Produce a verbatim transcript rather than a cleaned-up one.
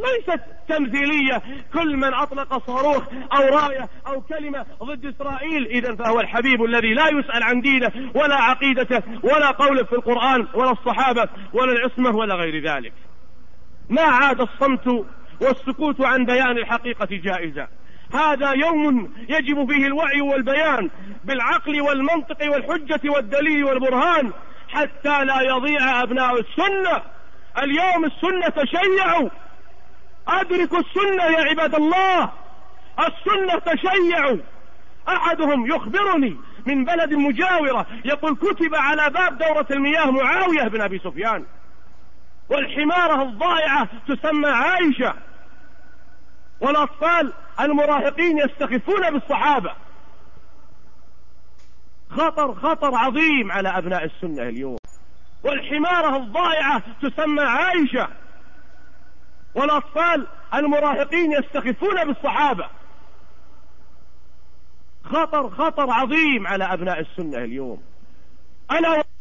ليست تمثيلية. كل من أطلق صاروخ أو راية أو كلمة ضد إسرائيل إذن فهو الحبيب الذي لا يسأل عن دينه ولا عقيدته ولا قوله في القرآن ولا الصحابة ولا العصمة ولا غير ذلك. ما عاد الصمت والسكوت عن بيان الحقيقة جائزة. هذا يوم يجب فيه الوعي والبيان بالعقل والمنطق والحجة والدليل والبرهان حتى لا يضيع أبناء السنة. اليوم السنة تشيعوا، أدركوا السنة يا عباد الله، السنة تشيعوا. أحدهم يخبرني من بلد مجاورة يقول كتب على باب دورة المياه معاوية بن أبي سفيان، والحمارة الضائعة تسمى عائشة، والأطفال المراهقين يستخفون بالصحابة. خطر خطر عظيم على أبناء السنة اليوم. والحمارة الضائعة تسمى عائشة، والأطفال المراهقين يستخفون بالصحابة. خطر خطر عظيم على أبناء السنة اليوم. أنا